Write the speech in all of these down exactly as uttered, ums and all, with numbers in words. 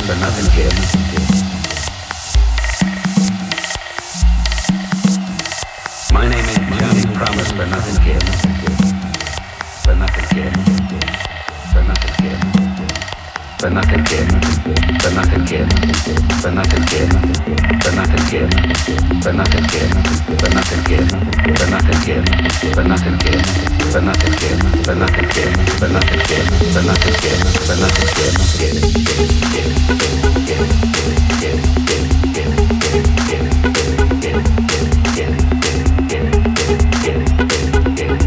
but nothing kid. My name ain't Johnny Promise, but nothing kid. But nothing kid. But nothing kid. But nothing kid. But nothing kid. But nothing kid. But nothing kid. But nothing kid. But nothing kid. But nothing kid. But nothing kid. But nothing kid. But nothing kid. But nothing kid. But nothing kid. But nothing kid. Get it. Get it. Get it. Get it. Get it. Get it. Get it. Get it. Get it. Get it. Get it. Get it.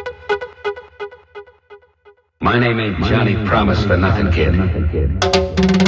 My name ain't Johnny Promise, but nothing kid.